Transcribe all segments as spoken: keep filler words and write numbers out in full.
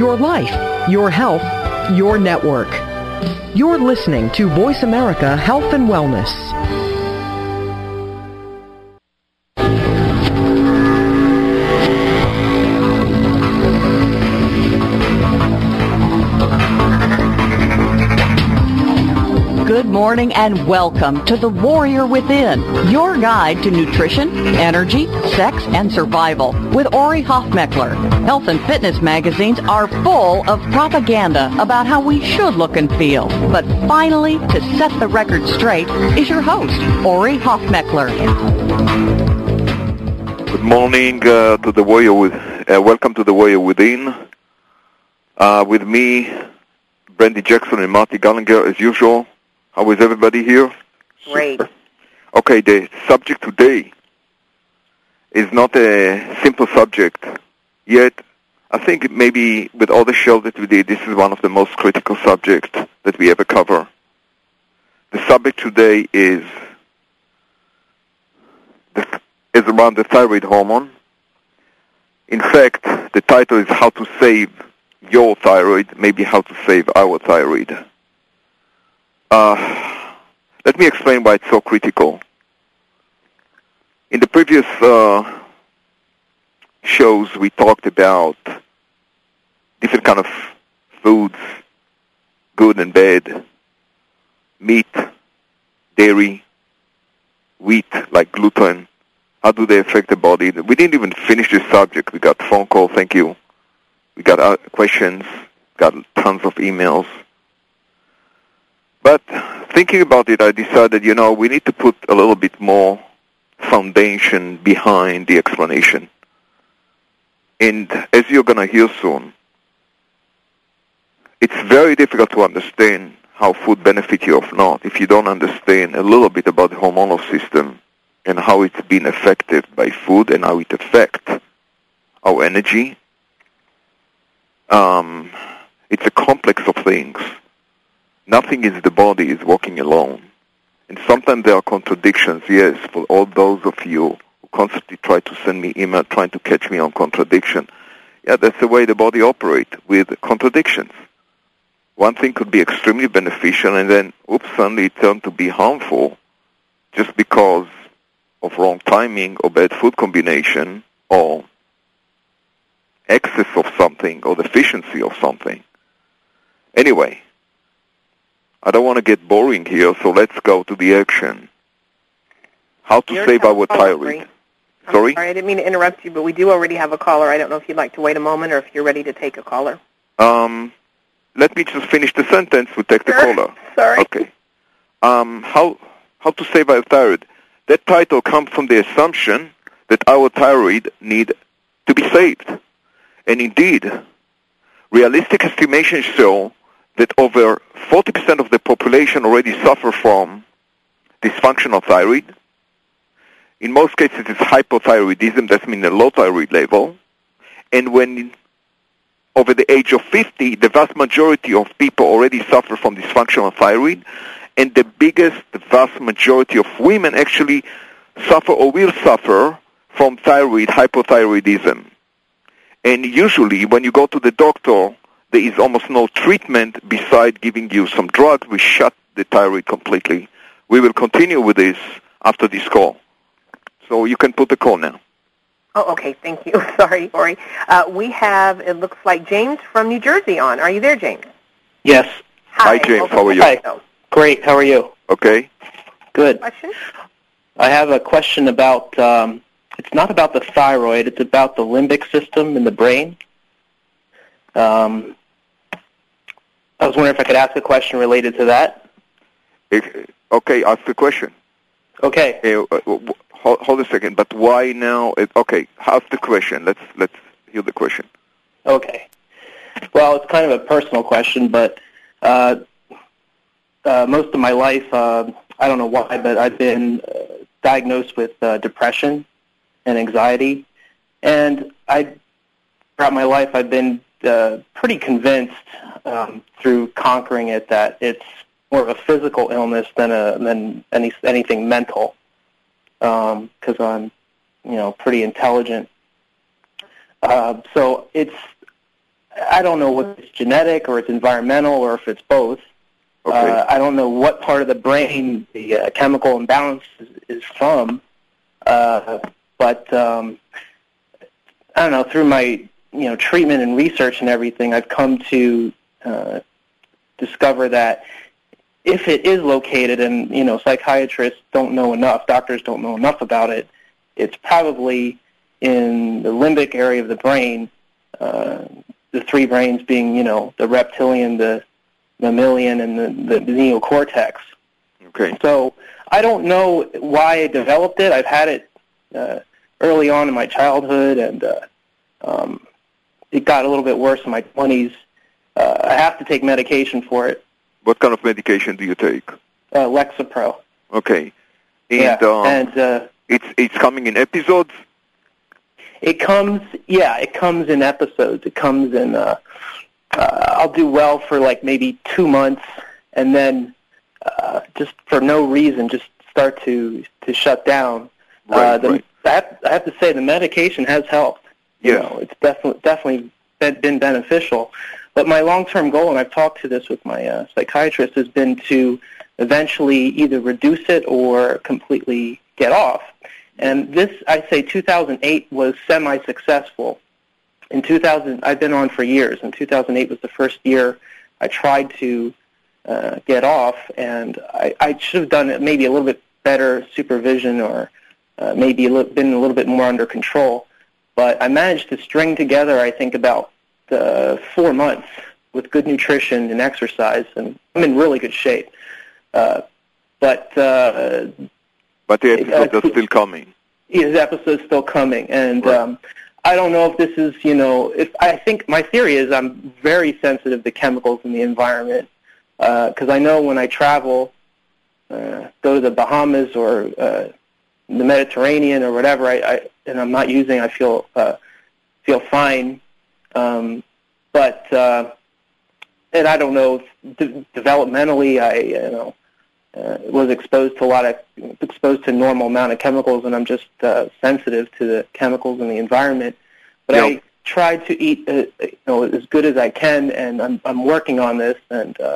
your life, your health, your network. You're listening to Voice America Health and Wellness. Good morning and welcome to The Warrior Within, your guide to nutrition, energy, sex, and survival with Ori Hofmeckler. Health and fitness magazines are full of propaganda about how we should look and feel. But finally, to set the record straight, is your host, Ori Hofmeckler. Good morning uh, to the Warrior with, uh, welcome to The Warrior Within. Uh, with me, Brandy Jackson and Marty Gallinger, as usual. How is everybody here? Great. Okay, the subject today is not a simple subject, yet I think maybe with all the shows that we did, this is one of the most critical subjects that we ever cover. The subject today is, the, is around the thyroid hormone. In fact, the title is How to Save Your Thyroid, maybe How to Save Our Thyroid. Uh, let me explain why it's so critical. In the previous uh, shows, we talked about different kind of foods, good and bad, meat, dairy, wheat, like gluten. How do they affect the body? We didn't even finish this subject. We got phone call, thank you. We got uh, questions, got tons of emails. But thinking about it, I decided, you know, we need to put a little bit more foundation behind the explanation. And as you're going to hear soon, it's very difficult to understand how food benefits you or not if you don't understand a little bit about the hormonal system and how it's been affected by food and how it affects our energy. Um, it's a complex of things. Nothing in the body is working alone. And sometimes there are contradictions, yes, for all those of you who constantly try to send me email trying to catch me on contradiction. Yeah, that's the way the body operates, with contradictions. One thing could be extremely beneficial and then, oops, suddenly it turned to be harmful just because of wrong timing or bad food combination or excess of something or deficiency of something. Anyway, I don't want to get boring here, so let's go to the action. How to Your save our thyroid. I'm Sorry? sorry, I didn't mean to interrupt you, but we do already have a caller. I don't know if you'd like to wait a moment or if you're ready to take a caller. Um, let me just finish the sentence. We'll take the Sure. caller. Sorry. Okay. Um, how how to save our thyroid. That title comes from the assumption that our thyroid need to be saved. And indeed, realistic estimations show that over forty percent of the population already suffer from dysfunctional thyroid. In most cases, it's hypothyroidism, that means a low thyroid level. And when over the age of fifty, the vast majority of people already suffer from dysfunctional thyroid, and the biggest, the vast majority of women actually suffer or will suffer from thyroid hypothyroidism. And usually, when you go to the doctor, there is almost no treatment besides giving you some drugs. We shut the thyroid completely. We will continue with this after this call. So you can put the call now. Oh, okay. Thank you. Sorry, Ori. Uh, we have, it looks like, James from New Jersey on. Are you there, James? Yes. Hi, James. How are you? Hi. Great. How are you? Okay. Good. Question? I have a question about, um, it's not about the thyroid. It's about the limbic system in the brain. Um, I was wondering if I could ask a question related to that. If, okay, ask the question. Okay. Uh, uh, hold, hold a second, but why now? It, okay, ask the question. Let's let's hear the question. Okay. Well, it's kind of a personal question, but uh, uh, most of my life, uh, I don't know why, but I've been uh, diagnosed with uh, depression and anxiety, and I, throughout my life, I've been uh, pretty convinced um, through conquering it that it's more of a physical illness than a than any anything mental, because um, I'm, you know, pretty intelligent. Uh, so it's I don't know if it's genetic or it's environmental or if it's both. Okay. Uh, I don't know what part of the brain the uh, chemical imbalance is, is from, uh, but um, I don't know. Through my you know treatment and research and everything, I've come to uh, discover that if it is located, and you know psychiatrists don't know enough, doctors don't know enough about it, it's probably in the limbic area of the brain. Uh, the three brains being you know the reptilian, the mammalian, and the, the, the neocortex. Okay. So I don't know why I developed it. I've had it uh, early on in my childhood, and uh, um, it got a little bit worse in my twenties. Uh, I have to take medication for it. What kind of medication do you take? Uh, Lexapro. Okay. And, yeah, um, and uh, it's it's coming in episodes? It comes, yeah, it comes in episodes. It comes in... Uh, Uh, I'll do well for like maybe two months, and then uh, just for no reason, just start to, to shut down. Right, uh, the, right. I, have, I have to say the medication has helped. You Yes. know, it's definitely definitely been, been beneficial. But my long-term goal, and I've talked to this with my uh, psychiatrist, has been to eventually either reduce it or completely get off. And this, I say, two thousand eight was semi-successful. In two thousand, I've been on for years. In two thousand eight was the first year I tried to uh, get off, and I, I should have done it maybe a little bit better supervision, or uh, maybe a little, been a little bit more under control. But I managed to string together, I think, about uh, four months with good nutrition and exercise, and I'm in really good shape. Uh, but uh, but the episodes uh, are still coming. His episode's still coming, and. Right. Um, I don't know if this is, you know, if I think my theory is I'm very sensitive to chemicals in the environment, because uh, I know when I travel, uh, go to the Bahamas or uh, the Mediterranean or whatever, I, I and I'm not using, I feel uh, feel fine, um, but uh, and I don't know if de- developmentally I you know uh, was exposed to a lot of exposed to a normal amount of chemicals, and I'm just uh, sensitive to the chemicals in the environment. But yep. I try to eat uh, you know as good as I can, and I'm I'm working on this. And uh,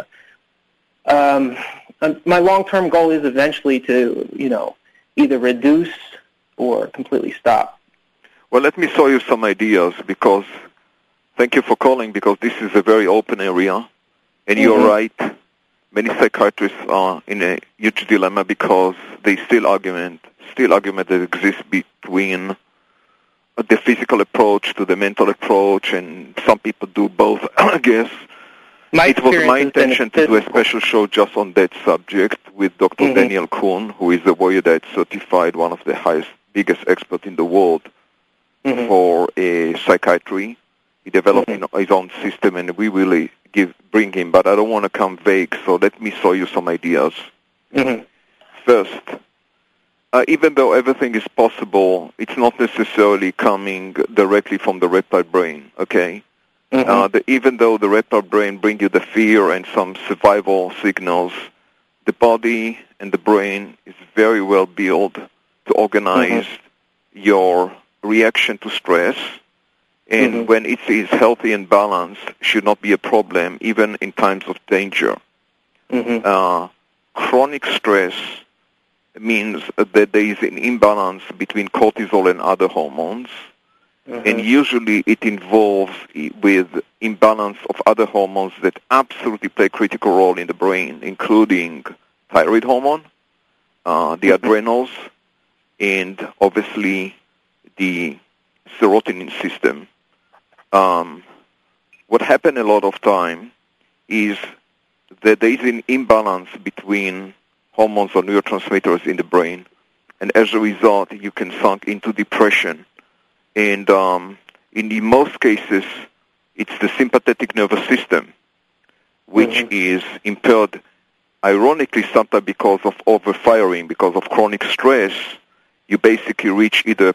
um, I'm, my long-term goal is eventually to you know either reduce or completely stop. Well, let me show you some ideas, because thank you for calling, because this is a very open area, and mm-hmm. you're right. Many psychiatrists are in a huge dilemma because they still argument, still argument that exists between the physical approach to the mental approach, and some people do both, I guess. My it was my intention to do a special show just on that subject with Doctor Mm-hmm. Daniel Kuhn, who is the Warrior Diet certified, one of the highest, biggest experts in the world mm-hmm. for a psychiatry. He developed mm-hmm. his own system, and we really give bring him. But I don't want to come vague, so let me show you some ideas. Mm-hmm. First, uh, even though everything is possible, it's not necessarily coming directly from the reptile brain, okay? Mm-hmm. Uh, the, even though the reptile brain brings you the fear and some survival signals, the body and the brain is very well built to organize mm-hmm. your reaction to stress, and mm-hmm. when it is healthy and balanced, should not be a problem, even in times of danger. Mm-hmm. Uh, chronic stress means that there is an imbalance between cortisol and other hormones, mm-hmm. and usually it involves with imbalance of other hormones that absolutely play a critical role in the brain, including thyroid hormone, uh, the mm-hmm. adrenals, and obviously the serotonin system. Um, what happens a lot of time is that there is an imbalance between hormones or neurotransmitters in the brain, and as a result, you can sink into depression. And um, in the most cases, it's the sympathetic nervous system, which mm-hmm. is impaired, ironically, sometimes because of overfiring, because of chronic stress. You basically reach either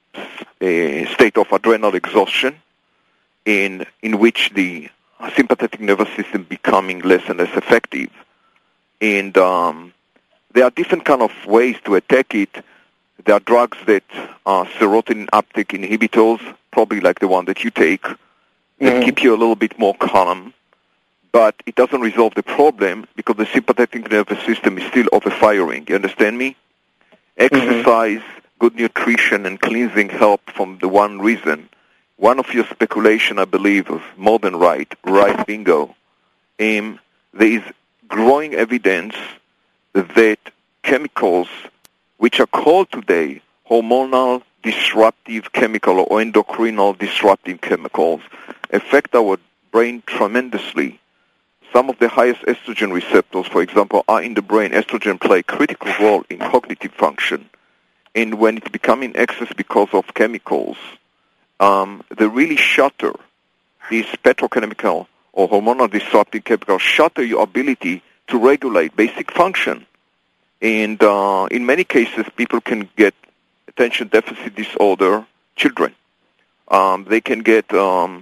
a state of adrenal exhaustion, in in which the sympathetic nervous system becoming less and less effective. And um, there are different kind of ways to attack it. There are drugs that are serotonin uptake inhibitors, probably like the one that you take, mm-hmm. that Mm-hmm. keep you a little bit more calm, but it doesn't resolve the problem because the sympathetic nervous system is still overfiring. You understand me? Exercise, good nutrition, and cleansing help from the one reason. One of your speculation, I believe, was more than right. Right, bingo. Um, there is growing evidence that chemicals, which are called today hormonal disruptive chemical or endocrinal disruptive chemicals, affect our brain tremendously. Some of the highest estrogen receptors, for example, are in the brain. Estrogen play a critical role in cognitive function. And when it becomes in excess because of chemicals, um, they really shatter these petrochemical or hormonal disruptive chemicals, shatter your ability to regulate basic function. And uh, in many cases, people can get attention deficit disorder, children. Um, they can get, um,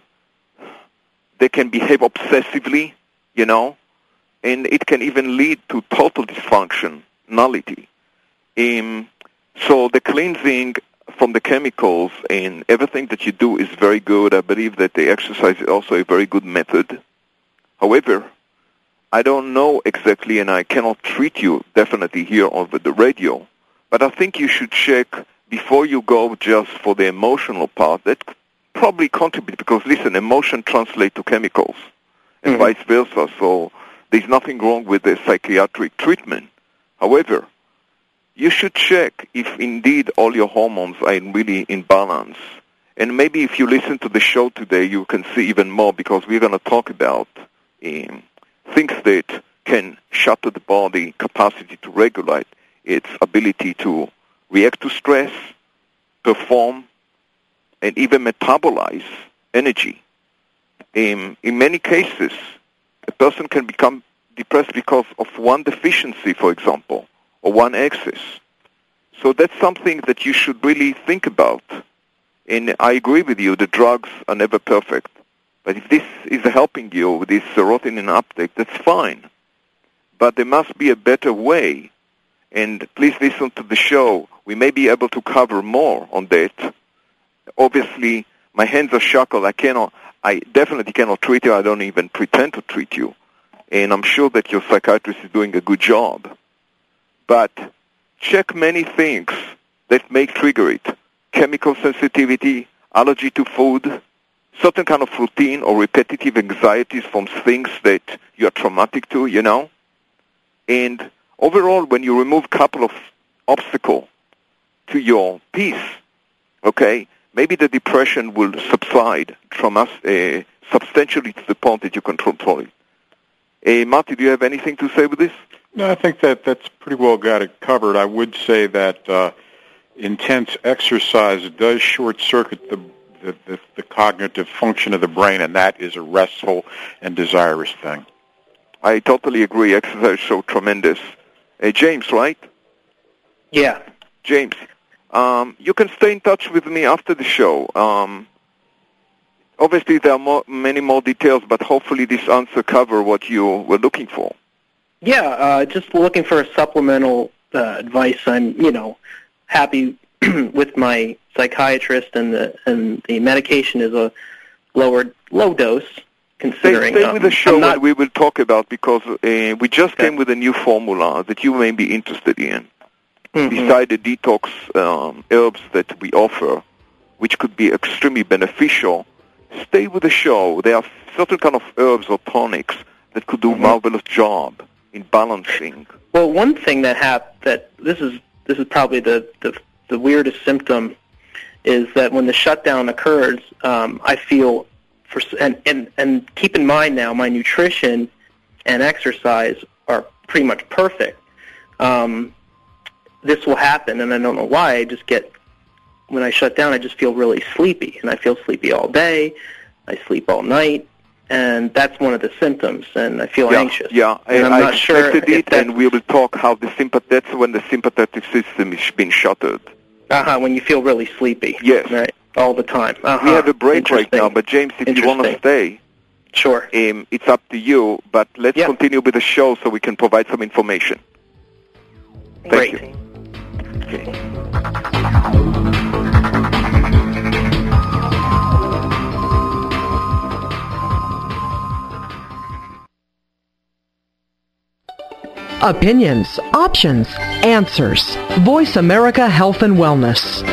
they can behave obsessively, you know, and it can even lead to total dysfunction, nullity. Um, so the cleansing from the chemicals and everything that you do is very good. I believe that the exercise is also a very good method. However, I don't know exactly, and I cannot treat you definitely here over the radio, but I think you should check before you go just for the emotional part. That probably contribute because, listen, emotion translates to chemicals and mm-hmm. vice versa, so there's nothing wrong with the psychiatric treatment. However, you should check if indeed all your hormones are really in balance. And maybe if you listen to the show today, you can see even more because we're going to talk about um, things that can shatter the body capacity to regulate its ability to react to stress, perform, and even metabolize energy. Um, in many cases, a person can become depressed because of one deficiency, for example, or one excess. So that's something that you should really think about. And I agree with you, the drugs are never perfect. But if this is helping you with this serotonin uptake, that's fine. But there must be a better way. And please listen to the show. We may be able to cover more on that. Obviously, my hands are shackled. I cannot, I definitely cannot treat you. I don't even pretend to treat you. And I'm sure that your psychiatrist is doing a good job. But check many things that may trigger it. Chemical sensitivity, allergy to food, certain kind of routine or repetitive anxieties from things that you are traumatic to, you know. And overall, when you remove a couple of obstacles to your peace, okay, maybe the depression will subside trauma, uh, substantially to the point that you can control it. Uh, Marty, do you have anything to say with this? No, I think that that's pretty well got it covered. I would say that uh, intense exercise does short-circuit the, the, the, the cognitive function of the brain, and that is a restful and desirous thing. I totally agree. Exercise is so tremendous. Uh, James, right? Yeah. James, um, you can stay in touch with me after the show. Um, obviously, there are more, many more details, but hopefully this answer covers what you were looking for. Yeah, uh, just looking for a supplemental uh, advice. I'm, you know, happy with my psychiatrist, and the and the medication is a lower low dose. Considering, stay, stay with um, the show, not, and we will talk about because uh, we just okay. came with a new formula that you may be interested in. Mm-hmm. Beside the detox um, herbs that we offer, which could be extremely beneficial, stay with the show. There are certain kind of herbs or tonics that could do a mm-hmm. marvelous job in balancing. Well, one thing that hap- that this is this is probably the, the the weirdest symptom is that when the shutdown occurs, um, I feel for and, and and keep in mind now my nutrition and exercise are pretty much perfect. Um, this will happen, and I don't know why. I just get when I shut down, I just feel really sleepy, and I feel sleepy all day. I sleep all night. And that's one of the symptoms, and I feel yeah, anxious. Yeah, and I'm I not sure expected it, that, and we will talk how the sympath- that's when the sympathetic system is being shuttered. Uh-huh, when you feel really sleepy. Yes. Right, all the time. Uh-huh. We have a break right now, but James, if you want to stay, sure. Um, it's up to you, but let's yeah. continue with the show so we can provide some information. Thank Great. you. Okay. Opinions, options, answers. Voice America Health and Wellness.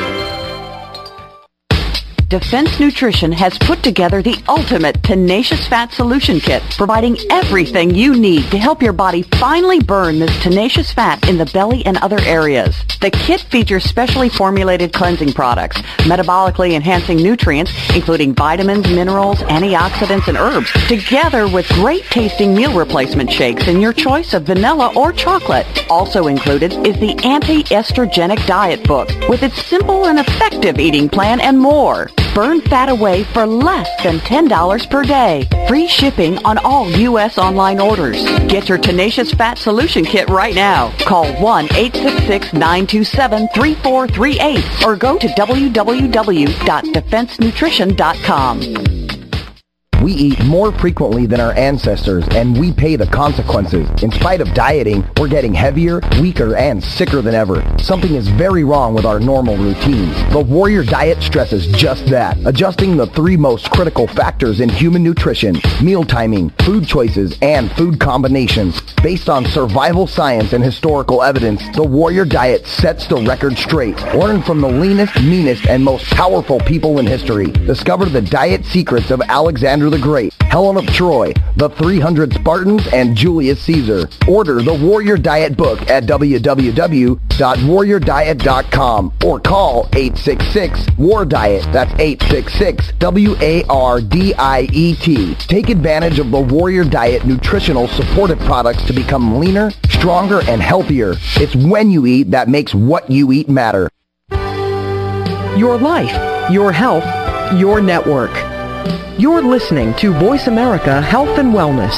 Defense Nutrition has put together the ultimate Tenacious Fat Solution Kit, providing everything you need to help your body finally burn this tenacious fat in the belly and other areas. The kit features specially formulated cleansing products, metabolically enhancing nutrients, including vitamins, minerals, antioxidants, and herbs, together with great-tasting meal replacement shakes in your choice of vanilla or chocolate. Also included is the Anti-Estrogenic Diet Book, with its simple and effective eating plan and more. Burn fat away for less than ten dollars per day. Free shipping on all U S online orders. Get your Tenacious Fat Solution Kit right now. Call one eight six six, nine two seven, three four three eight or go to w w w dot defense nutrition dot com. We eat more frequently than our ancestors, and we pay the consequences. In spite of dieting, we're getting heavier, weaker, and sicker than ever. Something is very wrong with our normal routines. The Warrior Diet stresses just that, adjusting the three most critical factors in human nutrition: meal timing, food choices, and food combinations. Based on survival science and historical evidence, the Warrior Diet sets the record straight. Learn from the leanest, meanest, and most powerful people in history. Discover the diet secrets of Alexander the Great, Helen of Troy, the three hundred Spartans, and Julius Caesar. Order the Warrior Diet book at w w w dot warrior diet dot com or call eight six six, W A R DIET. That's eight six six, W A R D I E T. Take advantage of the Warrior Diet nutritional supportive products to become leaner, stronger, and healthier. It's when you eat that makes what you eat matter. Your life, your health, your network. You're listening to Voice America Health and Wellness.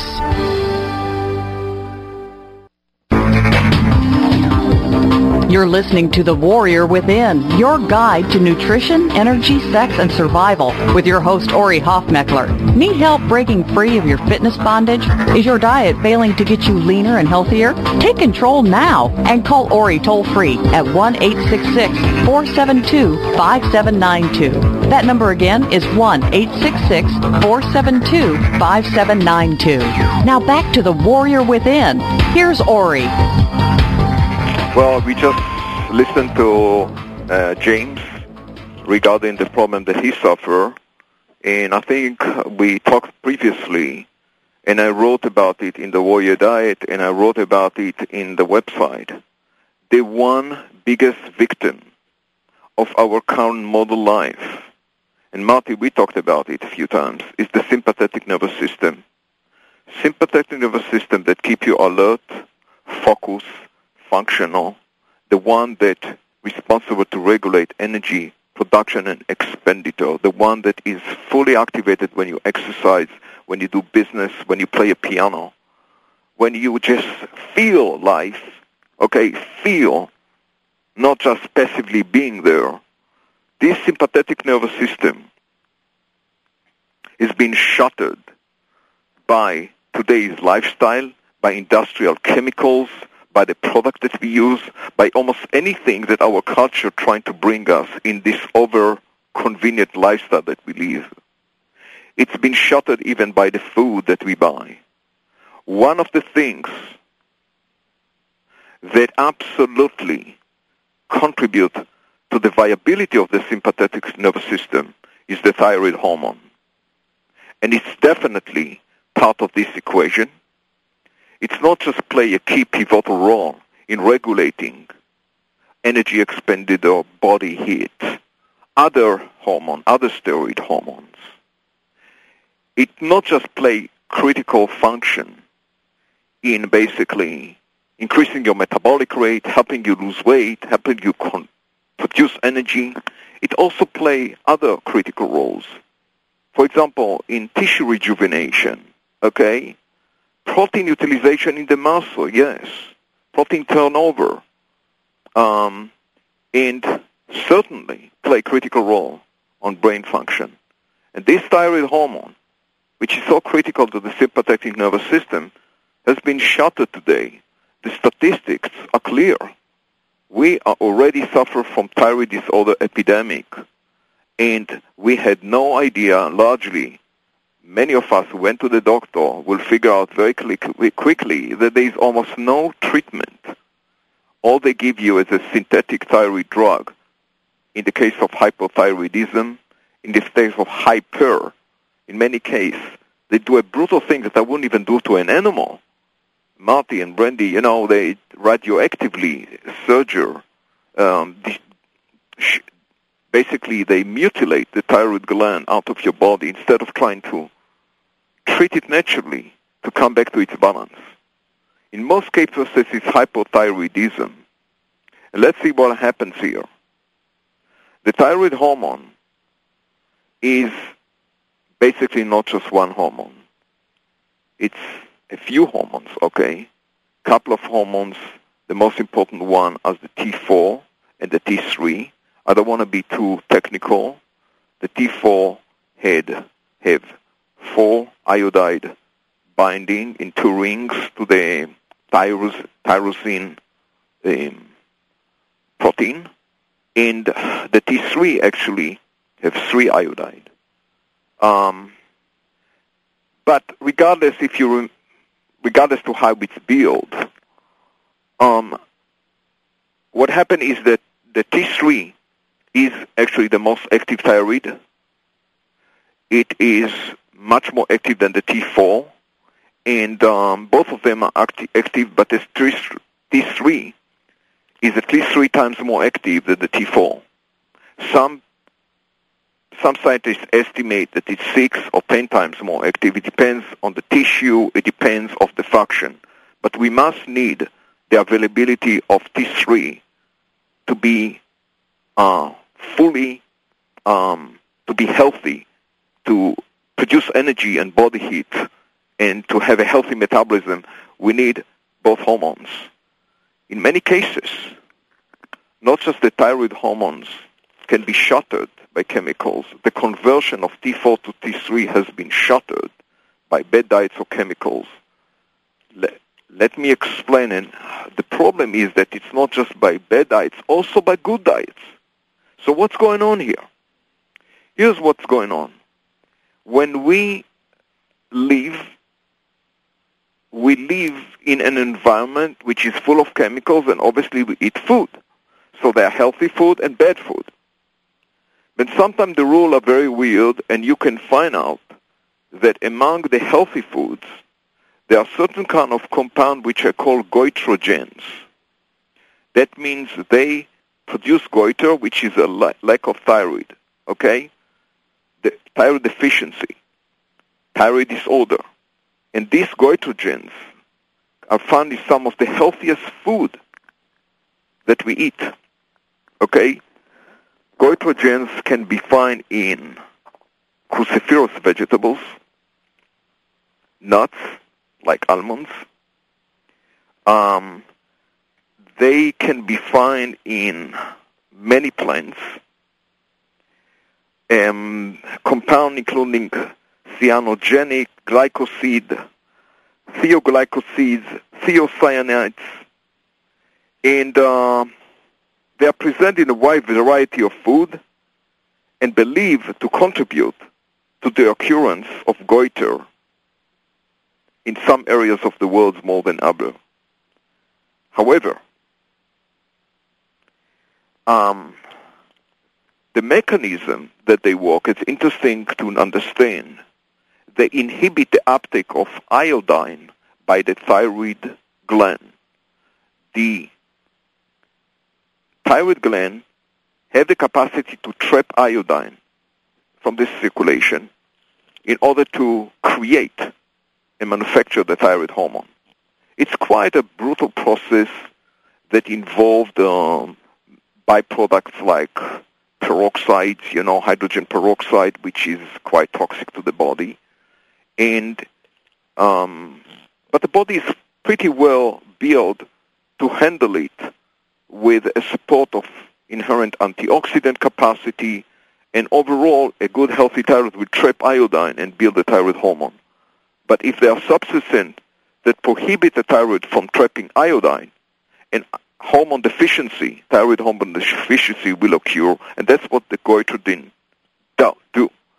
You're listening to The Warrior Within, your guide to nutrition, energy, sex, and survival with your host, Ori Hofmeckler. Need help breaking free of your fitness bondage? Is your diet failing to get you leaner and healthier? Take control now and call Ori toll-free at one eight six six, four seven two, five seven nine two. That number again is one eight six six, four seven two, five seven nine two. Now back to The Warrior Within. Here's Ori. Well, we just listened to uh, James regarding the problem that he suffered, and I think we talked previously, and I wrote about it in the Warrior Diet, and I wrote about it in the website. The one biggest victim of our current model life, and Marty, we talked about it a few times, is the sympathetic nervous system. Sympathetic nervous system that keep you alert, focused, functional, the one that responsible to regulate energy production and expenditure, the one that is fully activated when you exercise, when you do business, when you play a piano, when you just feel life, okay, feel, not just passively being there. This sympathetic nervous system is being shuttered by today's lifestyle, by industrial chemicals, by the product that we use, by almost anything that our culture trying to bring us in this over-convenient lifestyle that we live. It's been shuttered even by the food that we buy. One of the things that absolutely contribute to the viability of the sympathetic nervous system is the thyroid hormone. And it's definitely part of this equation. It's not just play a key pivotal role in regulating energy expended or body heat, other hormone, other steroid hormones. It not just play critical function in basically increasing your metabolic rate, helping you lose weight, helping you con- produce energy. It also play other critical roles. For example, in tissue rejuvenation, okay? Protein utilization in the muscle, yes. Protein turnover, um, and certainly play a critical role on brain function. And this thyroid hormone, which is so critical to the sympathetic nervous system, has been shuttered today. The statistics are clear. We are already suffer from thyroid disorder epidemic, and we had no idea largely many of us who went to the doctor will figure out very quickly that there is almost no treatment. All they give you is a synthetic thyroid drug. In the case of hypothyroidism, in the case of hyper, in many cases, they do a brutal thing that I wouldn't even do to an animal. Marty and Brandy, you know, they radioactively surger. Um, the, sh- basically, they mutilate the thyroid gland out of your body instead of trying to treat it naturally to come back to its balance. In most cases, this is hypothyroidism. And let's see what happens here. The thyroid hormone is basically not just one hormone. It's a few hormones, okay? Couple of hormones. The most important one is the T four and the T three. I don't want to be too technical. The T four had have four iodide binding in two rings to the tyros, tyrosine um, protein, and the T three actually have three iodide. Um, but regardless, if you regardless to how it's built, um, what happened is that the T three is actually the most active thyroid. It is much more active than the T four, and um, both of them are acti- active, but the T three is at least three times more active than the T four. Some some scientists estimate that it's six or ten times more active. It depends on the tissue. It depends on the function. But we must need the availability of T three to be uh, fully, um, to be healthy, to produce energy and body heat, and to have a healthy metabolism. We need both hormones. In many cases, not just the thyroid hormones can be shuttered by chemicals. The conversion of T four to T three has been shuttered by bad diets or chemicals. Let, let me explain. And the problem is that it's not just by bad diets, also by good diets. So what's going on here? Here's what's going on. When we live, we live in an environment which is full of chemicals, and obviously we eat food. So there are healthy food and bad food. But sometimes the rules are very weird, and you can find out that among the healthy foods, there are certain kind of compounds which are called goitrogens. That means they produce goiter, which is a lack of thyroid, okay? The thyroid deficiency, thyroid disorder. And these goitrogens are found in some of the healthiest food that we eat, okay? Goitrogens can be found in cruciferous vegetables, nuts like almonds. Um, they can be found in many plants, um, compound including cyanogenic, glycoside, thioglycosides, thiocyanates, and uh, they are present in a wide variety of food and believed to contribute to the occurrence of goiter in some areas of the world more than others. However, um, the mechanism that they work is interesting to understand. They inhibit the uptake of iodine by the thyroid gland. The thyroid gland have the capacity to trap iodine from this circulation in order to create and manufacture the thyroid hormone. It's quite a brutal process that involved um, byproducts like peroxides, you know, hydrogen peroxide, which is quite toxic to the body. And um, but the body is pretty well built to handle it with a support of inherent antioxidant capacity, and overall a good healthy thyroid will trap iodine and build the thyroid hormone. But if there are substances that prohibit the thyroid from trapping iodine, and hormone deficiency, thyroid hormone deficiency will occur, and that's what the goitrogen do.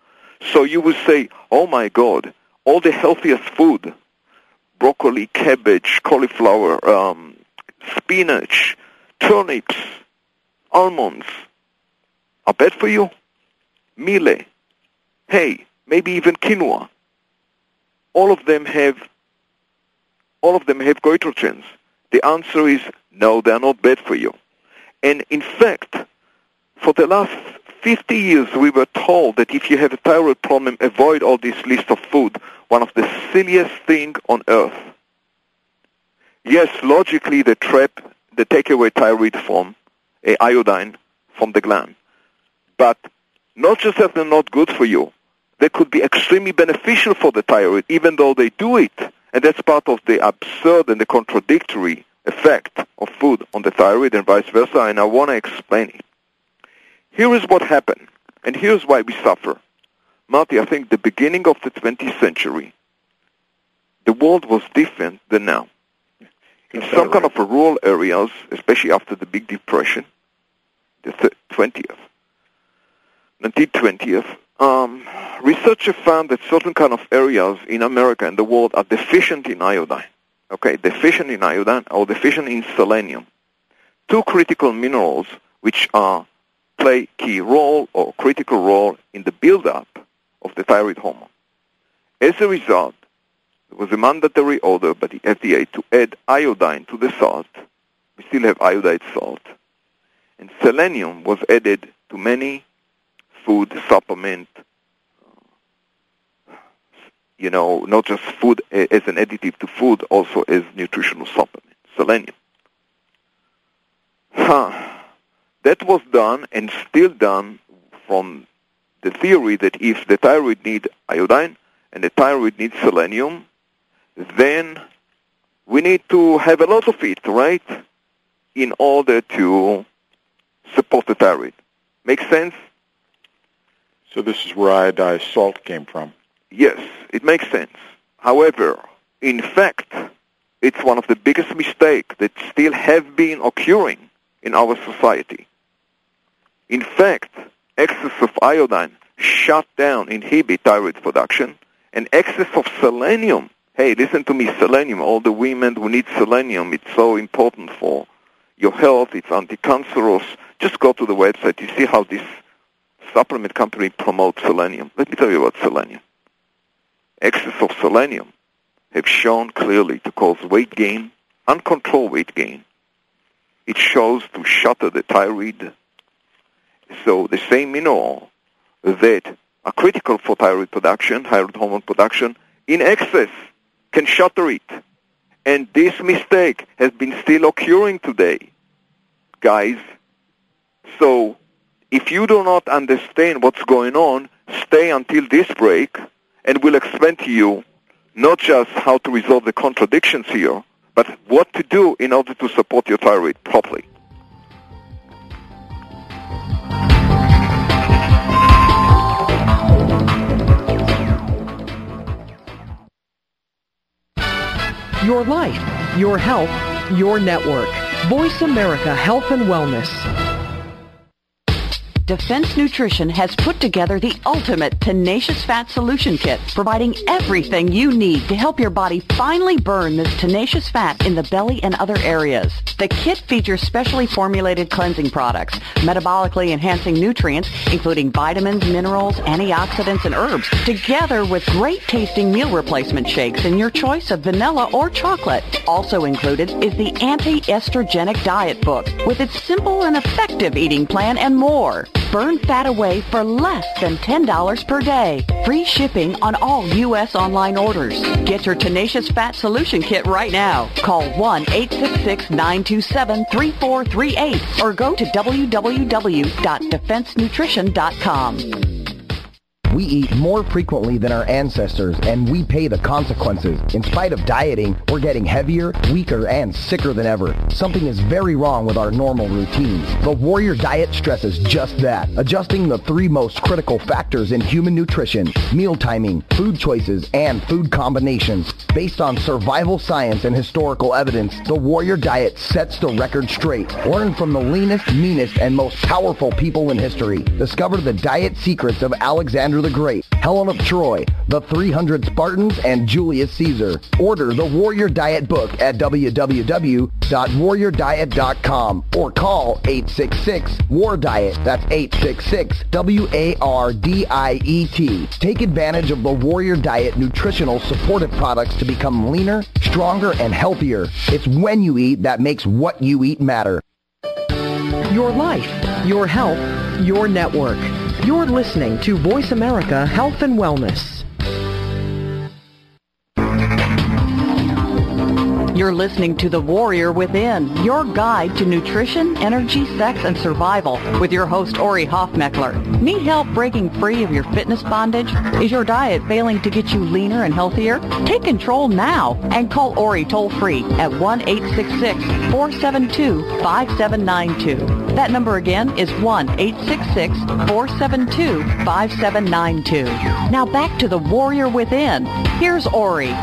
So you will say, oh my God, all the healthiest food, broccoli, cabbage, cauliflower, um, spinach, turnips, almonds, are bad for you? Mealie, hay, maybe even quinoa. All of them have, all of them have goitrogens. The answer is no, they are not bad for you. And in fact, for the last fifty years, we were told that if you have a thyroid problem, avoid all this list of food. One of the silliest things on earth. Yes, logically, they trap, they take away thyroid from uh, iodine from the gland. But not just that they're not good for you, they could be extremely beneficial for the thyroid, even though they do it. And that's part of the absurd and the contradictory effect of food on the thyroid and vice versa, and I want to explain it. Here is what happened, and here's why we suffer. Marty, I think the beginning of the twentieth century, the world was different than now. In some kind of rural areas, especially after the Big Depression, the twentieth, nineteen twentieth, um, researchers found that certain kind of areas in America and the world are deficient in iodine. Okay, deficient in iodine or deficient in selenium. Two critical minerals which are play key role or critical role in the build-up of the thyroid hormone. As a result, there was a mandatory order by the F D A to add iodine to the salt. We still have iodide salt. And selenium was added to many food, supplement, you know, not just food as an additive to food, also as nutritional supplement, selenium. Huh. That was done and still done from the theory that if the thyroid needs iodine and the thyroid needs selenium, then we need to have a lot of it, right, in order to support the thyroid. Make sense? So this is where iodized salt came from. Yes, it makes sense. However, in fact, it's one of the biggest mistakes that still have been occurring in our society. In fact, excess of iodine shut down, inhibit thyroid production, and excess of selenium. Hey, listen to me, selenium. All the women who need selenium, it's so important for your health. It's anti-cancerous. Just go to the website. You see how this supplement company promotes selenium. Let me tell you about selenium. Excess of selenium have shown clearly to cause weight gain, uncontrolled weight gain. It shows to shatter the thyroid. So the same mineral that are critical for thyroid production, thyroid hormone production, in excess can shatter it. And this mistake has been still occurring today, guys. So if you do not understand what's going on, stay until this break, and we'll explain to you not just how to resolve the contradictions here, but what to do in order to support your thyroid properly. Your life, your health, your network. Voice America Health and Wellness. Defense Nutrition has put together the ultimate Tenacious Fat Solution Kit, providing everything you need to help your body finally burn this tenacious fat in the belly and other areas. The kit features specially formulated cleansing products, metabolically enhancing nutrients, including vitamins, minerals, antioxidants, and herbs, together with great-tasting meal replacement shakes in your choice of vanilla or chocolate. Also included is the Anti-Estrogenic Diet Book, with its simple and effective eating plan and more. Burn fat away for less than ten dollars per day. Free shipping on all U S online orders. Get your Tenacious Fat Solution Kit right now. Call one eight six six, nine two seven, three four three eight or go to w w w dot defense nutrition dot com. We eat more frequently than our ancestors, and we pay the consequences. In spite of dieting, we're getting heavier, weaker, and sicker than ever. Something is very wrong with our normal routines. The Warrior Diet stresses just that, adjusting the three most critical factors in human nutrition: meal timing, food choices, and food combinations. Based on survival science and historical evidence, the Warrior Diet sets the record straight. Learn from the leanest, meanest, and most powerful people in history. Discover the diet secrets of Alexander the Great. Helen of Troy, the three hundred Spartans, and Julius Caesar. Order the Warrior Diet book at w w w dot warrior diet dot com or call eight six six, W A R DIET. That's eight six six, W A R D I E T. Take advantage of the Warrior Diet nutritional supportive products to become leaner, stronger, and healthier. It's when you eat that makes what you eat matter. Your life, your health, your network. You're listening to Voice America Health and Wellness. You're listening to The Warrior Within, your guide to nutrition, energy, sex, and survival with your host, Ori Hofmeckler. Need help breaking free of your fitness bondage? Is your diet failing to get you leaner and healthier? Take control now and call Ori toll-free at one eight six six, four seven two, five seven nine two. That number again is one eight six six, four seven two, five seven nine two. Now back to The Warrior Within. Here's Ori.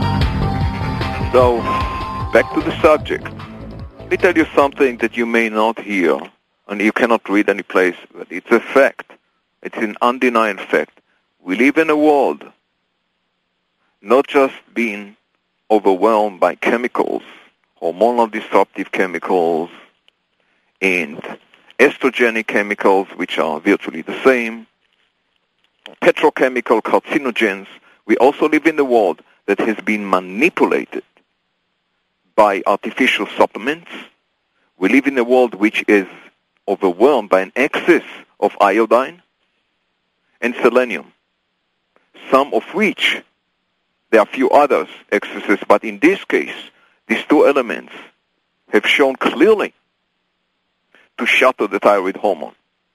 So, back to the subject. Let me tell you something that you may not hear, and you cannot read any place, but it's a fact. It's an undeniable fact. We live in a world not just being overwhelmed by chemicals, hormonal disruptive chemicals, and estrogenic chemicals, which are virtually the same, petrochemical carcinogens. We also live in a world that has been manipulated by artificial supplements. We live in a world which is overwhelmed by an excess of iodine and selenium, some of which, there are a few others excesses, but in this case, these two elements have shown clearly to shatter the thyroid hormone.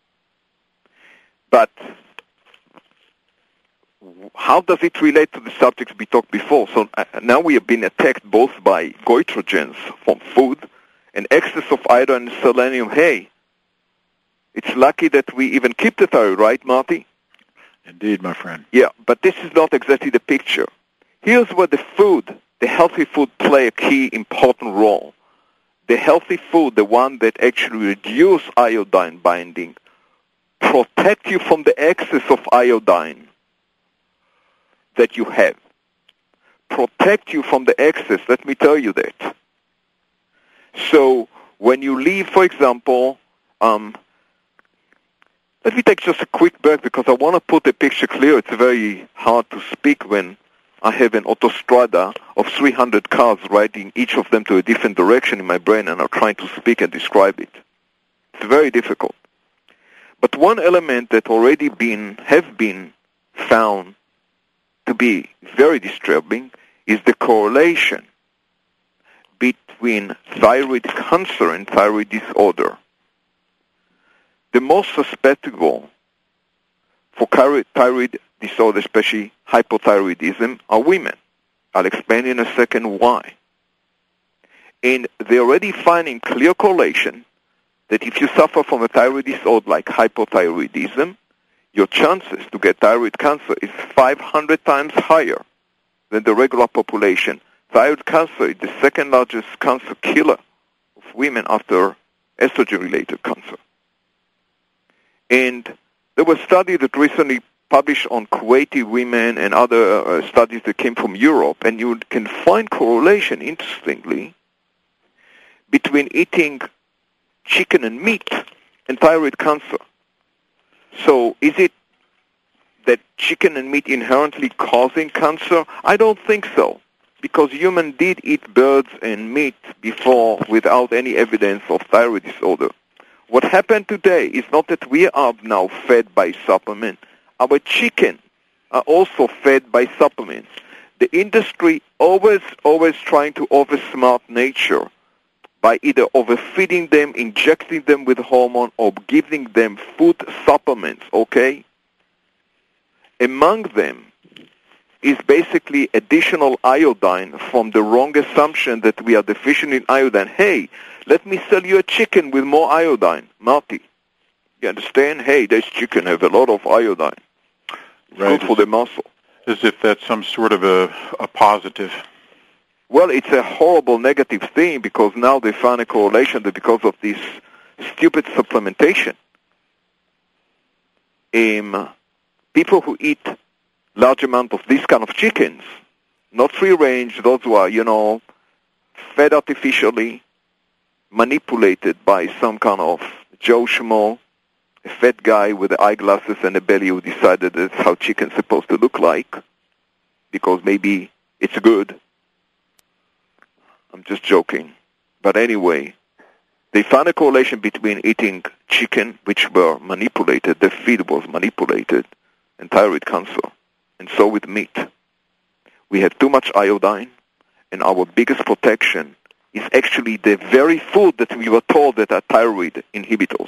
But how does it relate to the subjects we talked before? So uh, now we have been attacked both by goitrogens from food and excess of iodine and selenium. Hey, it's lucky that we even keep the thyroid, right, Marty? Indeed, my friend. Yeah, but this is not exactly the picture. Here's where the food, the healthy food, play a key important role. The healthy food, the one that actually reduce iodine binding, protect you from the excess of iodine that you have. Protect you from the excess, let me tell you that. So when you leave, for example, um, let me take just a quick break because I want to put the picture clear. It's very hard to speak when I have an autostrada of three hundred cars riding each of them to a different direction in my brain and I'm trying to speak and describe it. It's very difficult. But one element that already been have been found to be very disturbing is the correlation between thyroid cancer and thyroid disorder. The most susceptible for thyroid disorder, especially hypothyroidism, are women. I'll explain in a second why. And they're already finding clear correlation that if you suffer from a thyroid disorder like hypothyroidism, your chances to get thyroid cancer is five hundred times higher than the regular population. Thyroid cancer is the second largest cancer killer of women after estrogen-related cancer. And there was a study that recently published on Kuwaiti women and other uh, studies that came from Europe, and you can find correlation, interestingly, between eating chicken and meat and thyroid cancer. So is it that chicken and meat inherently causing cancer? I don't think so, because humans did eat birds and meat before without any evidence of thyroid disorder. What happened today is not that we are now fed by supplements. Our chicken are also fed by supplements. The industry always, always trying to oversmart nature by either overfeeding them, injecting them with hormone, or giving them food supplements, okay? Among them is basically additional iodine from the wrong assumption that we are deficient in iodine. Hey, let me sell you a chicken with more iodine, Marty. You understand? Hey, this chicken have a lot of iodine. It's right. Good for the muscle. As if that's some sort of a, a positive. Well, it's a horrible negative thing because now they found a correlation that because of this stupid supplementation, um, people who eat large amount of this kind of chickens, not free-range, those who are, you know, fed artificially, manipulated by some kind of Joe Schmo, a fat guy with the eyeglasses and a belly who decided that's how chicken's supposed to look like, because maybe it's good. I'm just joking. But anyway, they found a correlation between eating chicken, which were manipulated, the feed was manipulated, and thyroid cancer. And so with meat. We have too much iodine, and our biggest protection is actually the very food that we were told that are thyroid inhibitors.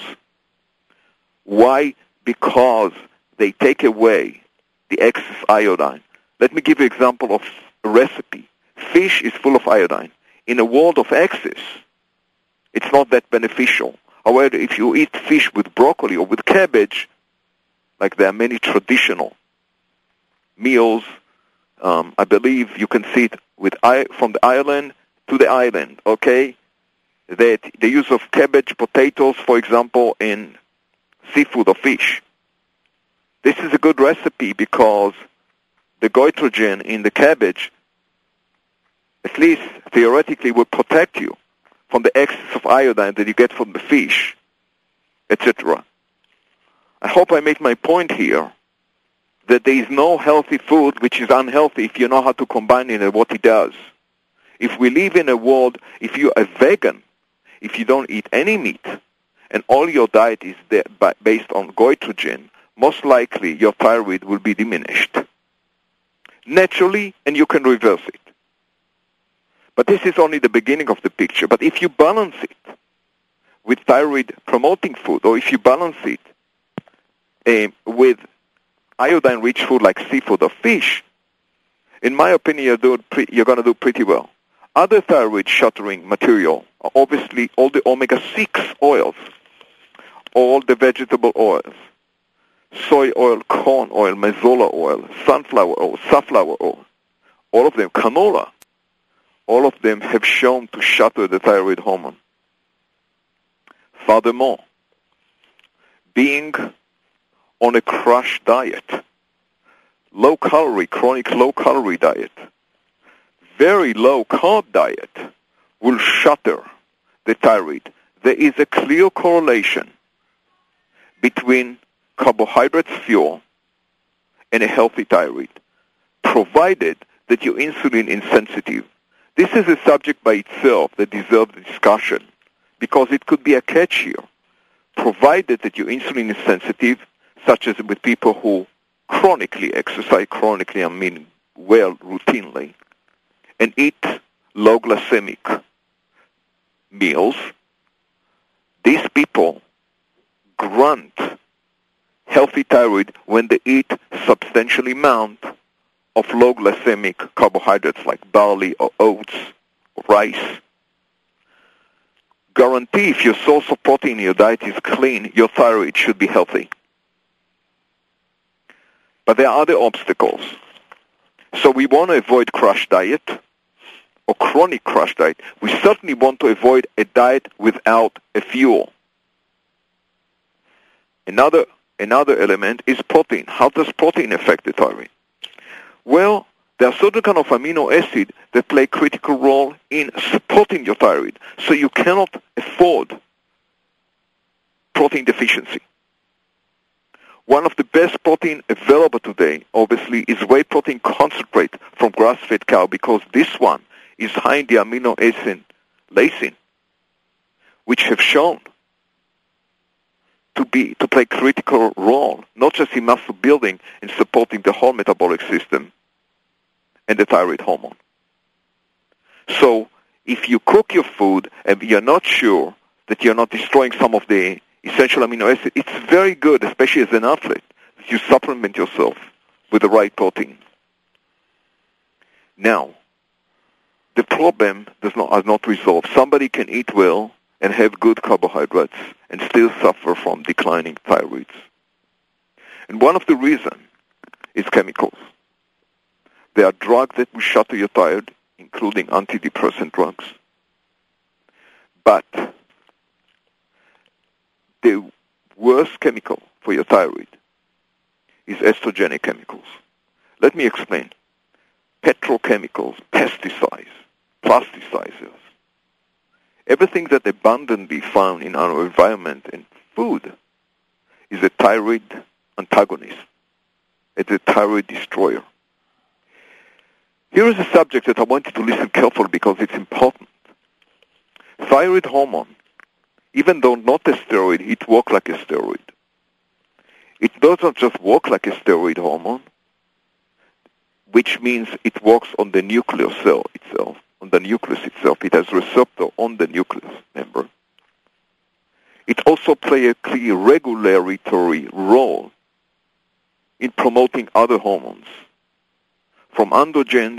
Why? Because they take away the excess iodine. Let me give you an example of a recipe. Fish is full of iodine. In a world of excess, it's not that beneficial. However, if you eat fish with broccoli or with cabbage, like there are many traditional meals, um, I believe you can see it with from the island to the island, okay? That the use of cabbage, potatoes, for example, in seafood or fish. This is a good recipe because the goitrogen in the cabbage, at least theoretically, will protect you from the excess of iodine that you get from the fish, et cetera. I hope I make my point here that there is no healthy food which is unhealthy if you know how to combine it and what it does. If we live in a world, if you're a vegan, if you don't eat any meat, and all your diet is based on goitrogen, most likely your thyroid will be diminished naturally, and you can reverse it. But this is only the beginning of the picture. But if you balance it with thyroid-promoting food, or if you balance it uh, with iodine-rich food like seafood or fish, in my opinion, you're, doing pre- you're going to do pretty well. Other thyroid-shattering material are obviously all the omega six oils, all the vegetable oils, soy oil, corn oil, mazola oil, sunflower oil, safflower oil, all of them, canola, all of them have shown to shatter the thyroid hormone. Furthermore, being on a crash diet, low-calorie, chronic low-calorie diet, very low-carb diet will shatter the thyroid. There is a clear correlation between carbohydrates fuel and a healthy thyroid, provided that you're insulin insensitive. This is a subject by itself that deserves discussion because it could be a catch here, provided that you're insulin insensitive, such as with people who chronically exercise, chronically I mean well, routinely, and eat low glycemic meals. These people grant healthy thyroid when they eat substantial amount of low glycemic carbohydrates like barley or oats or rice. Guarantee if your source of protein in your diet is clean, your thyroid should be healthy. But there are other obstacles. So we want to avoid crash diet or chronic crash diet. We certainly want to avoid a diet without a fuel. Another another element is protein. How does protein affect the thyroid? Well, there are certain kind of amino acids that play a critical role in supporting your thyroid. So you cannot afford protein deficiency. One of the best protein available today, obviously, is whey protein concentrate from grass-fed cow because this one is high in the amino acid lysine, which have shown to be to play a critical role, not just in muscle building and supporting the whole metabolic system and the thyroid hormone. So if you cook your food and you're not sure that you're not destroying some of the essential amino acids, it's very good, especially as an athlete, that you supplement yourself with the right protein. Now, the problem does not is not resolved. Somebody can eat well and have good carbohydrates and still suffer from declining thyroids. And one of the reasons is chemicals. There are drugs that will shatter your thyroid, including antidepressant drugs. But the worst chemical for your thyroid is estrogenic chemicals. Let me explain. Petrochemicals, pesticides, plasticizers, everything that abundantly found in our environment and food is a thyroid antagonist. It's a thyroid destroyer. Here is a subject that I want you to listen carefully because it's important. Thyroid hormone, even though not a steroid, it works like a steroid. It doesn't just work like a steroid hormone, which means it works on the nuclear cell itself, on the nucleus itself. It has receptor on the nucleus member. It also plays a clear regulatory role in promoting other hormones, from androgens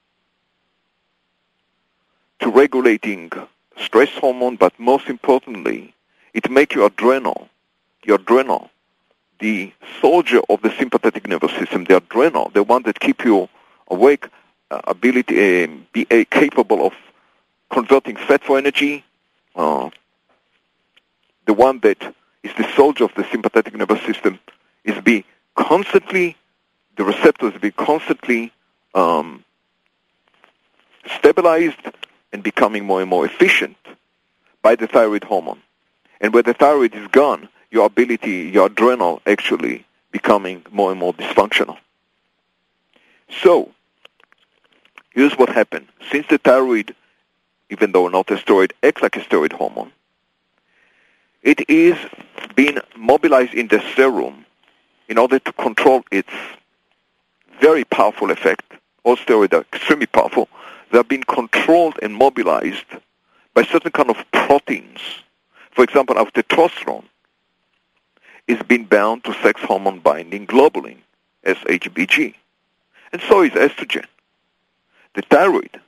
to regulating stress hormone, but most importantly, it makes your adrenal, your adrenal, the soldier of the sympathetic nervous system, the adrenal, the one that keep you awake, uh, ability, uh, be uh, capable of converting fat for energy, uh, the one that is the soldier of the sympathetic nervous system, is be constantly, the receptors be constantly um, stabilized and becoming more and more efficient by the thyroid hormone. And when the thyroid is gone, your ability, your adrenal actually becoming more and more dysfunctional. So, here's what happened. Since the thyroid, even though not a steroid, acts like a steroid hormone, it is being mobilized in the serum in order to control its very powerful effect. All steroids are extremely powerful. They are being controlled and mobilized by certain kind of proteins. For example, our testosterone is being bound to sex hormone binding globulin, S H B G. And so is estrogen. The thyroid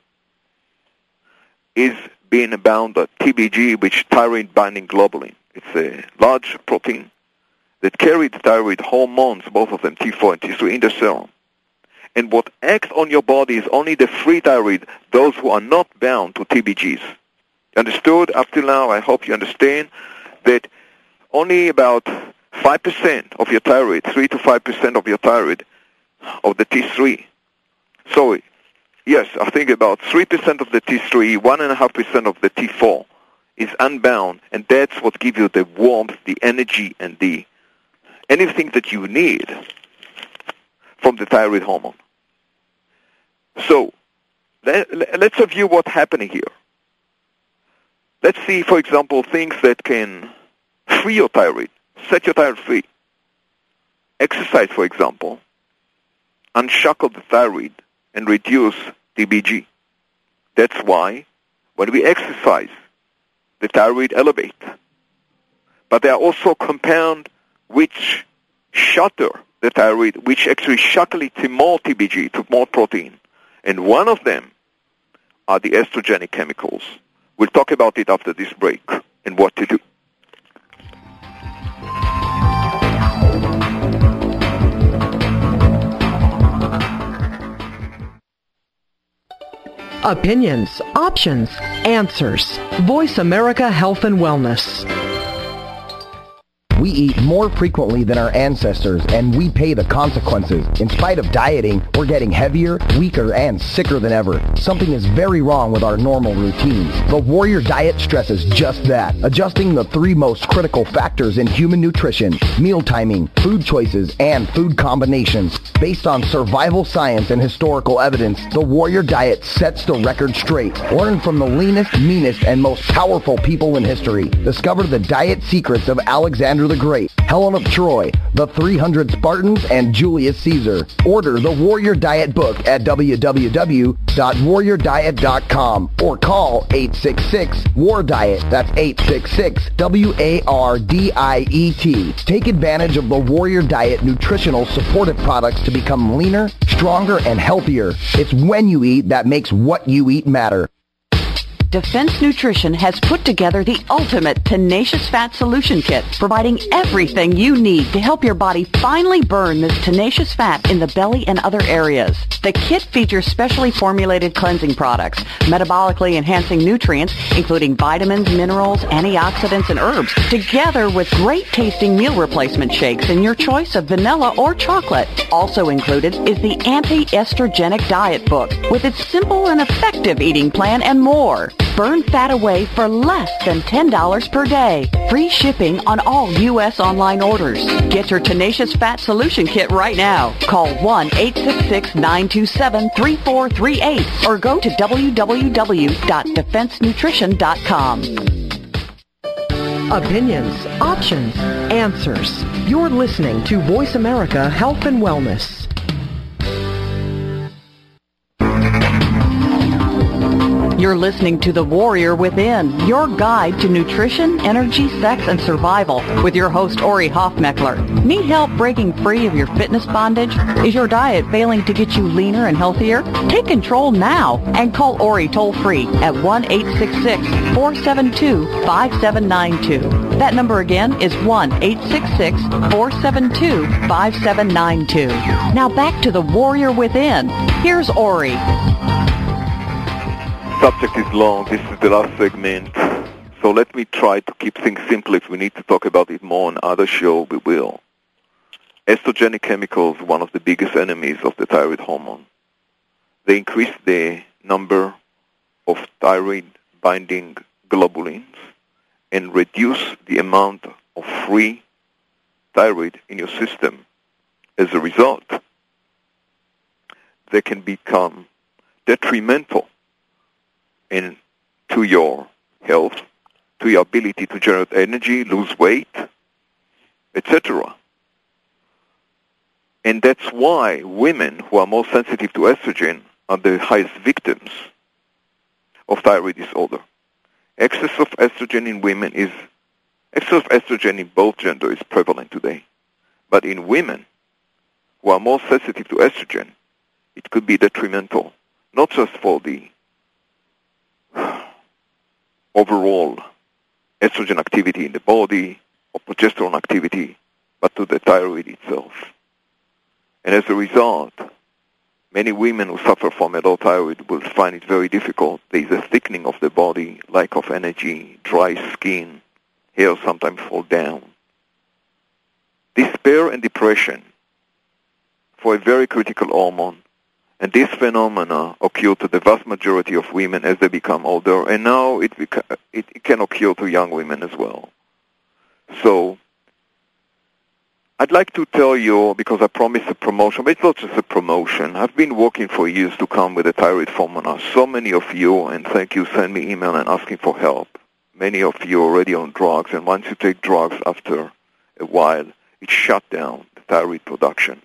is being bound to T B G, which thyroid binding globulin. It's a large protein that carries the thyroid hormones, both of them, T four and T three, in the serum. And what acts on your body is only the free thyroid, those who are not bound to T B Gs. Understood up till now? I hope you understand that only about five percent of your thyroid, three to five percent of your thyroid, of the T three. So, yes, I think about three percent of the T three, one point five percent of the T four is unbound, and that's what gives you the warmth, the energy, and the anything that you need from the thyroid hormone. So, let, let's review what's happening here. Let's see, for example, things that can free your thyroid, set your thyroid free. Exercise, for example, unshackle the thyroid and reduce T B G. That's why when we exercise, the thyroid elevates. But there are also compounds which shatter the thyroid, which actually shackle it to more T B G, to more protein. And one of them are the estrogenic chemicals. We'll talk about it after this break and what to do. Opinions, options, answers. Voice America Health and Wellness. We eat more frequently than our ancestors, and we pay the consequences. In spite of dieting, we're getting heavier, weaker, and sicker than ever. Something is very wrong with our normal routines. The Warrior Diet stresses just that, adjusting the three most critical factors in human nutrition: meal timing, food choices, and food combinations. Based on survival science and historical evidence, the Warrior Diet sets the record straight. Learn from the leanest, meanest, and most powerful people in history. Discover the diet secrets of Alexander the Great, Helen of Troy, the three hundred Spartans, and Julius Caesar. Order the Warrior Diet book at w w w dot warrior diet dot com or call eight six six, W A R diet. That's eight six six, W A R D I E T. Take advantage of the Warrior Diet nutritional supportive products to become leaner, stronger, and healthier. It's when you eat that makes what you eat matter. Defense Nutrition has put together the ultimate tenacious fat solution kit, providing everything you need to help your body finally burn this tenacious fat in the belly and other areas. The kit features specially formulated cleansing products, metabolically enhancing nutrients, including vitamins, minerals, antioxidants, and herbs, together with great tasting meal replacement shakes in your choice of vanilla or chocolate. Also included is the Anti-Estrogenic Diet Book with its simple and effective eating plan and more. Burn fat away for less than ten dollars per day. Free shipping on all U S online orders. Get your Tenacious Fat Solution Kit right now. Call one eight six six, nine two seven, three four three eight or go to w w w dot defense nutrition dot com. Opinions, options, answers. You're listening to Voice America Health and Wellness. You're listening to The Warrior Within, your guide to nutrition, energy, sex, and survival with your host, Ori Hofmeckler. Need help breaking free of your fitness bondage? Is your diet failing to get you leaner and healthier? Take control now and call Ori toll-free at one eight six six, four seven two, five seven nine two. That number again is one eight six six, four seven two, five seven nine two. Now back to The Warrior Within. Here's Ori. Subject is long. This is the last segment. So let me try to keep things simple. If we need to talk about it more on other show, we will. Estrogenic chemicals, one of the biggest enemies of the thyroid hormone. They increase the number of thyroid-binding globulins and reduce the amount of free thyroid in your system. As a result, they can become detrimental in, to your health, to your ability to generate energy, lose weight, et cetera. And that's why women who are more sensitive to estrogen are the highest victims of thyroid disorder. Excess of estrogen in women is, excess of estrogen in both genders is prevalent today. But in women who are more sensitive to estrogen, it could be detrimental, not just for the overall estrogen activity in the body or progesterone activity, but to the thyroid itself. And as a result, many women who suffer from low thyroid will find it very difficult. There is a thickening of the body, lack of energy, dry skin, hair sometimes fall down. Despair and depression for a very critical hormone. And this phenomena occur to the vast majority of women as they become older, and now it, beca- it, it can occur to young women as well. So I'd like to tell you, because I promised a promotion, but it's not just a promotion. I've been working for years to come with a thyroid formula. So many of you, and thank you, send me email and asking for help. Many of you are already on drugs, and once you take drugs after a while, it shut down the thyroid production.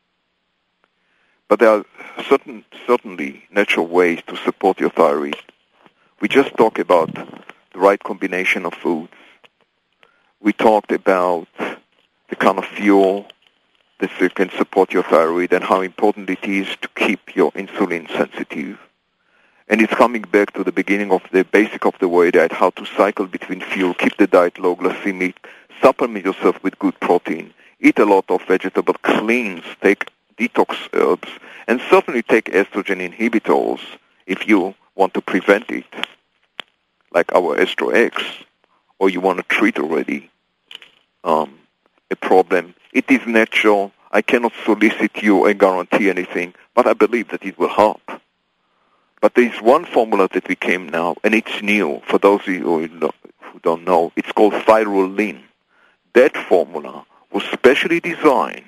But there are certain, certainly natural ways to support your thyroid. We just talked about the right combination of foods. We talked about the kind of fuel that can support your thyroid and how important it is to keep your insulin sensitive. And it's coming back to the beginning of the basic of the way diet, how to cycle between fuel, keep the diet low glycemic, supplement yourself with good protein, eat a lot of vegetable, cleanse, take detox herbs, and certainly take estrogen inhibitors if you want to prevent it, like our Estro X, or you want to treat already um, a problem. It is natural. I cannot solicit you and guarantee anything, but I believe that it will help. But there is one formula that became now, and it's new for those of you who don't know. It's called Thyrolean. That formula was specially designed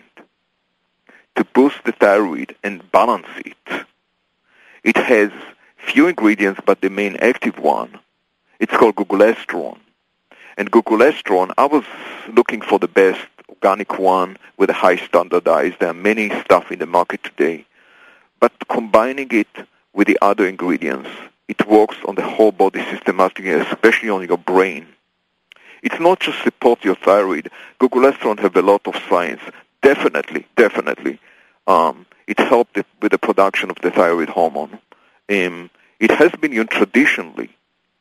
to boost the thyroid and balance it. It has few ingredients, but the main active one, it's called gugulestrone. And gugulestrone, I was looking for the best organic one with a high standardized. There are many stuff in the market today. But combining it with the other ingredients, it works on the whole body systematically, especially on your brain. It's not just support your thyroid. Gugulestrone have a lot of science. Definitely, definitely. Um, it helped it with the production of the thyroid hormone. Um, it has been used traditionally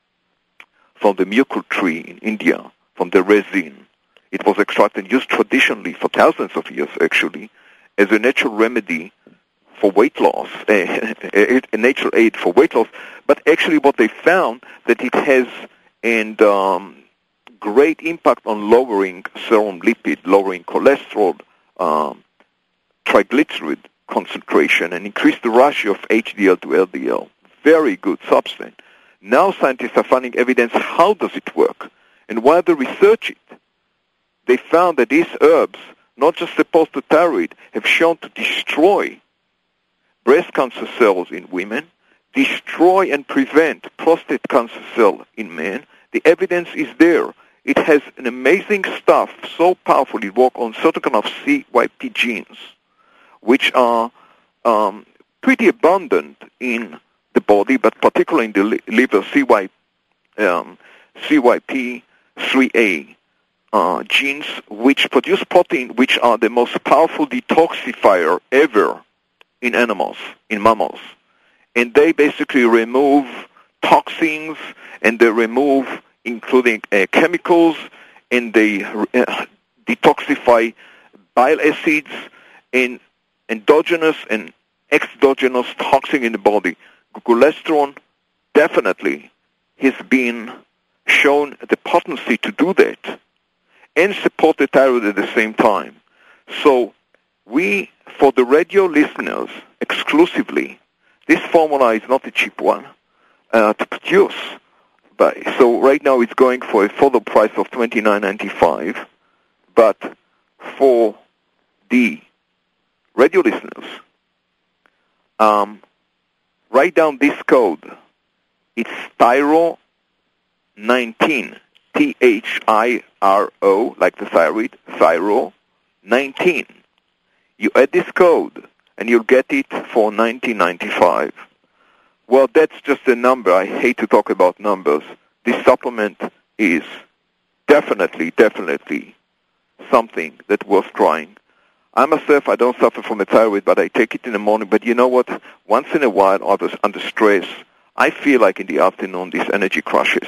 from the mucul tree in India, from the resin. It was extracted and used traditionally for thousands of years, actually, as a natural remedy for weight loss, a, a, a natural aid for weight loss. But actually what they found, that it has and um, great impact on lowering serum lipid, lowering cholesterol, um, triglyceride concentration, and increase the ratio of H D L to L D L. Very good substance. Now scientists are finding evidence how does it work. And while they research it, they found that these herbs, not just opposed to thyroid, have shown to destroy breast cancer cells in women, destroy and prevent prostate cancer cells in men. The evidence is there. It has an amazing stuff, so powerful. It works on certain kind of C Y P genes, which are um, pretty abundant in the body, but particularly in the li- liver, C Y, um, C Y P three A uh, genes, which produce protein, which are the most powerful detoxifier ever in animals, in mammals. And they basically remove toxins, and they remove, including uh, chemicals, and they uh, detoxify bile acids and endogenous and exogenous toxin in the body. Glucolesterol definitely has been shown the potency to do that and support the thyroid at the same time. So we, for the radio listeners exclusively, this formula is not a cheap one uh, to produce. But, so right now it's going for a further price of twenty-nine ninety-five, but for the radio listeners, um, write down this code. It's Thyro nineteen, T H I R O, like the thyroid, Thyro nineteen. You add this code, and you'll get it for nineteen ninety-five. Well, that's just a number. I hate to talk about numbers. This supplement is definitely, definitely something that's worth trying. I myself, I don't suffer from a thyroid, but I take it in the morning. But you know what? Once in a while, under stress, I feel like in the afternoon these energy crashes.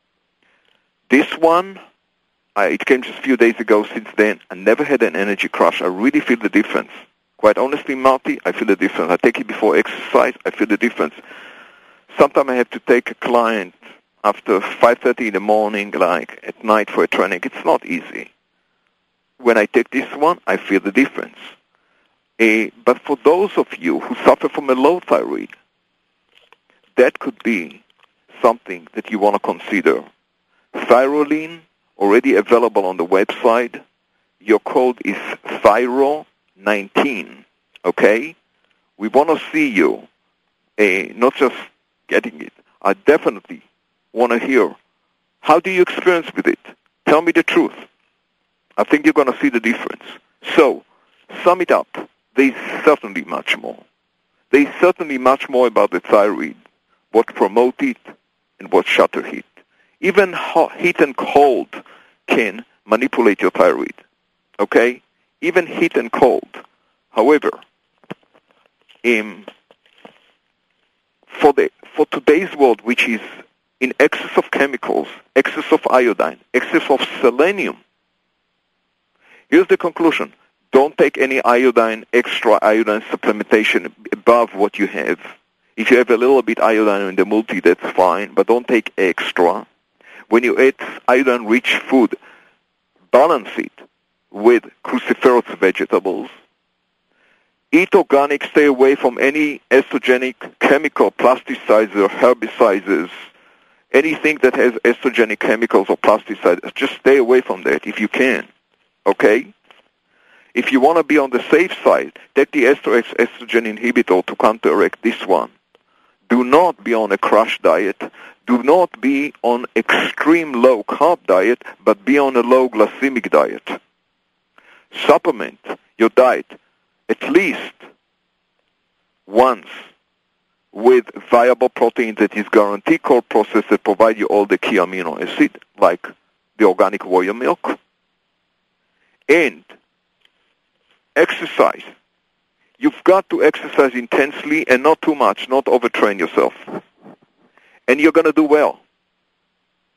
This one, I, it came just a few days ago. Since then, I never had an energy crash. I really feel the difference. Quite honestly, Marty, I feel the difference. I take it before exercise. I feel the difference. Sometimes I have to take a client after five thirty in the morning, like at night for a training. It's not easy. When I take this one, I feel the difference. Uh, but for those of you who suffer from a low thyroid, that could be something that you want to consider. Thyroline, already available on the website. Your code is Thyro nineteen, okay? We want to see you, uh, not just getting it. I definitely want to hear, how do you experience with it? Tell me the truth. I think you're going to see the difference. So, sum it up. There's certainly much more. There's certainly much more about the thyroid, what promote it and what shatter it. Even hot, heat and cold can manipulate your thyroid, okay? Even heat and cold. However, um, for the for today's world, which is in excess of chemicals, excess of iodine, excess of selenium, here's the conclusion. Don't take any iodine, extra iodine supplementation above what you have. If you have a little bit iodine in the multi, that's fine, but don't take extra. When you eat iodine-rich food, balance it with cruciferous vegetables. Eat organic, stay away from any estrogenic chemical, plasticizer, herbicides, anything that has estrogenic chemicals or plasticides. Just stay away from that if you can, okay? If you want to be on the safe side, take the estrogen inhibitor to counteract this one. Do not be on a crash diet. Do not be on extreme low-carb diet, but be on a low-glycemic diet. Supplement your diet at least once with viable protein that is guaranteed core process that provide you all the key amino acids, like the organic warrior milk. And exercise. You've got to exercise intensely and not too much, not overtrain yourself. And you're going to do well.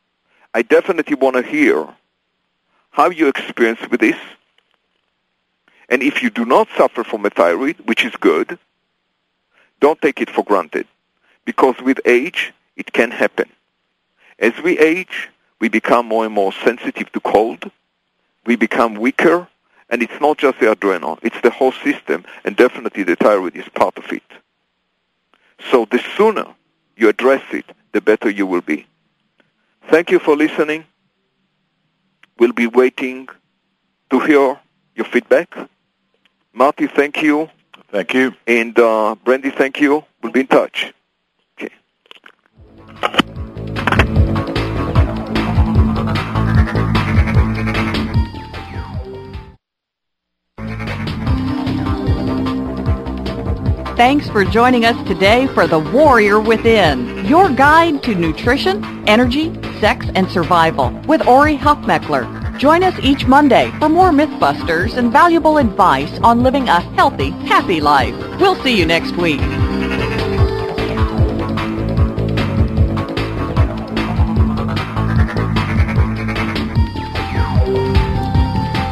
I definitely want to hear how you experience with this. And if you do not suffer from a thyroid, which is good, don't take it for granted. Because with age, it can happen. As we age, we become more and more sensitive to cold. We become weaker. And it's not just the adrenal. It's the whole system. And definitely the thyroid is part of it. So the sooner you address it, the better you will be. Thank you for listening. We'll be waiting to hear your feedback. Marty, thank you. Thank you. And uh, Brandy, thank you. We'll be in touch. Okay. Thanks for joining us today for The Warrior Within, your guide to nutrition, energy, sex, and survival with Ori Hufmekler. Join us each Monday for more Mythbusters and valuable advice on living a healthy, happy life. We'll see you next week.